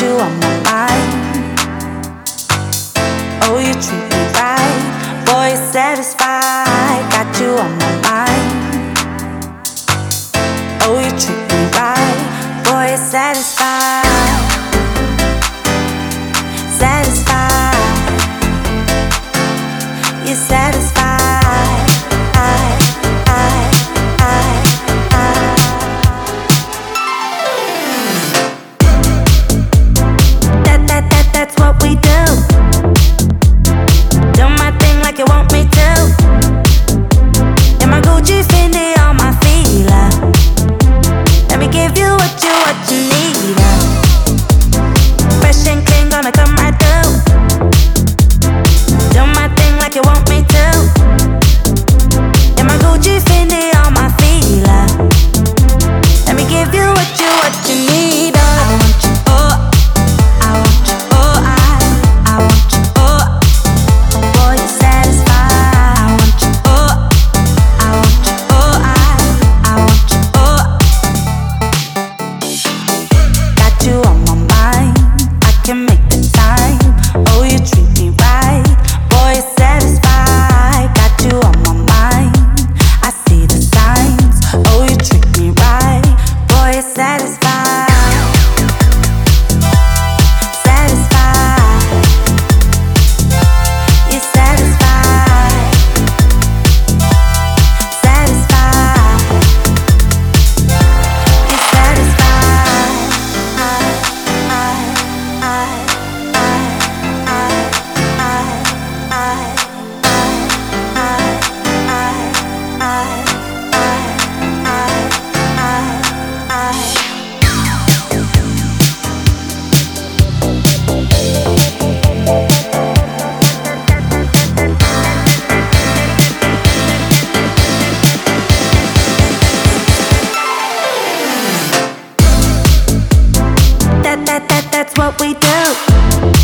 you on my mind. Oh, you treat me right, boy, you're satisfied. Got you on my mind. Oh, you treat me right, boy, you're satisfied. Satisfied. You're satisfied. That's what we do. Do my thing like you want me to. In my Gucci, Fendi on my feet. Let me give you what you need. Fresh and clean, gonna come right through. Do my thing like you want me to. In my Gucci, Fendi on my feet. Let me give you what you need. I want you, oh, I want you, oh, I want you, oh, boy, you're satisfied. I want you, oh, I want you, oh, I want you, oh. Got you on my mind, I can make the time. Oh, you treat me right, boy, you're satisfied. Got you on my mind, I see the signs. Oh, you treat me right, boy, you're satisfied. That's what we do.